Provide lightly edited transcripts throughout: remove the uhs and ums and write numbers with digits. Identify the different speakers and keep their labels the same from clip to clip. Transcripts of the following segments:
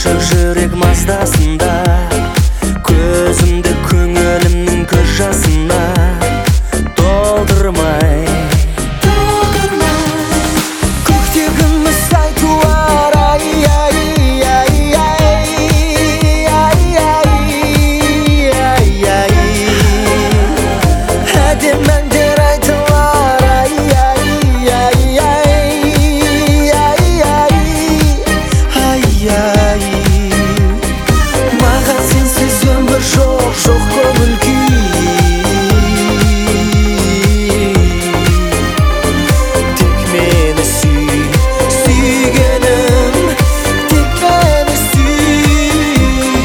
Speaker 1: Ашық жүрек маздасында, көзімді көңілімнің көз жасына толтырмай. Көкте күміс ай туар, ай, ай, ай, ай, ай, ай, ай, ай. Әдем әндер айтылар, ай, ай, ай, ай, ай, ай, ай. Маған сенсіз өмір жоқ, жоқ көңіл күй. Тек мені сүй, сүйгенім, тек мені сүй.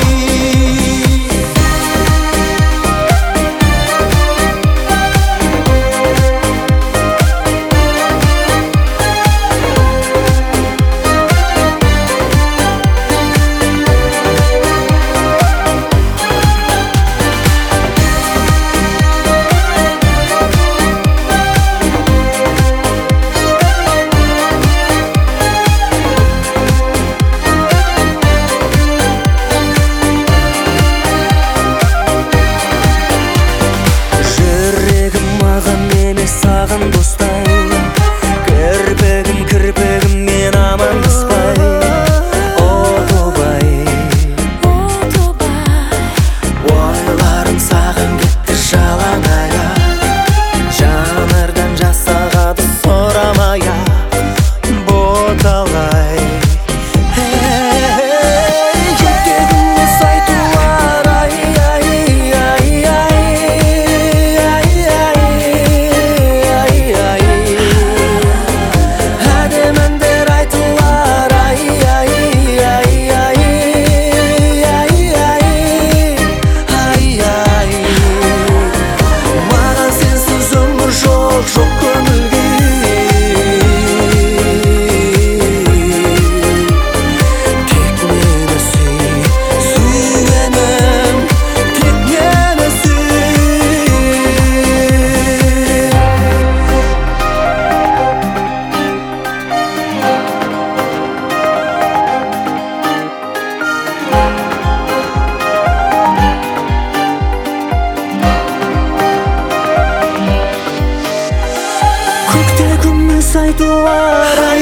Speaker 1: Саған достай, кірпігім кірпігіммен амандаспай. О тобай, ойларым саған кетті жалаңаяқ, жанардан жас ағады сұрамай-ақ, боталай. Көкте күміс ай туар, ай, ай, ай, жоқ көңіл күй. Тек мені сүй, сүйгенім, тек мені сүй. Көкте күміс ай туар,